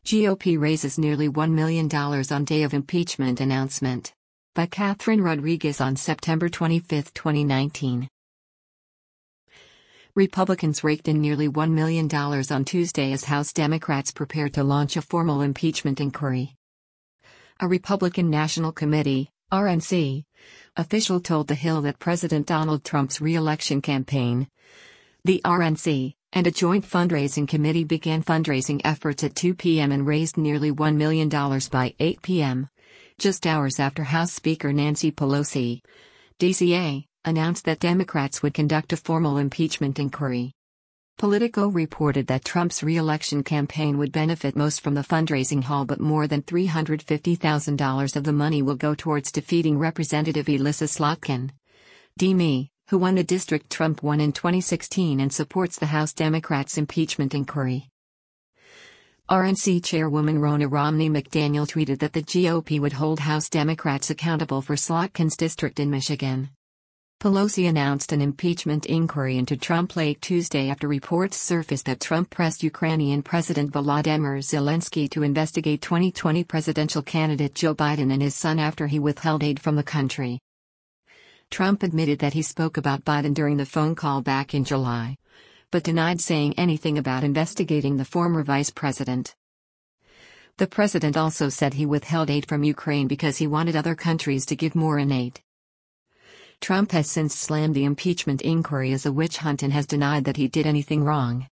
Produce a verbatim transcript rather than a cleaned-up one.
G O P raises nearly one million dollars on day of impeachment announcement. By Catherine Rodriguez on September twenty-fifth, twenty nineteen. Republicans raked in nearly one million dollars on Tuesday as House Democrats prepare to launch a formal impeachment inquiry. A Republican National Committee, R N C, official told The Hill that President Donald Trump's re-election campaign, the R N C, and a joint fundraising committee began fundraising efforts at two p m and raised nearly one million dollars by eight p m, just hours after House Speaker Nancy Pelosi, D C A, announced that Democrats would conduct a formal impeachment inquiry. Politico reported that Trump's re-election campaign would benefit most from the fundraising haul, but more than three hundred fifty thousand dollars of the money will go towards defeating Representative Elissa Slotkin, D M I, who won a district Trump won in twenty sixteen and supports the House Democrats' impeachment inquiry. R N C Chairwoman Ronna Romney McDaniel tweeted that the G O P would hold House Democrats accountable for Slotkin's district in Michigan. Pelosi announced an impeachment inquiry into Trump late Tuesday after reports surfaced that Trump pressed Ukrainian President Volodymyr Zelensky to investigate twenty twenty presidential candidate Joe Biden and his son after he withheld aid from the country. Trump admitted that he spoke about Biden during the phone call back in July, but denied saying anything about investigating the former vice president. The president also said he withheld aid from Ukraine because he wanted other countries to give more in aid. Trump has since slammed the impeachment inquiry as a witch hunt and has denied that he did anything wrong.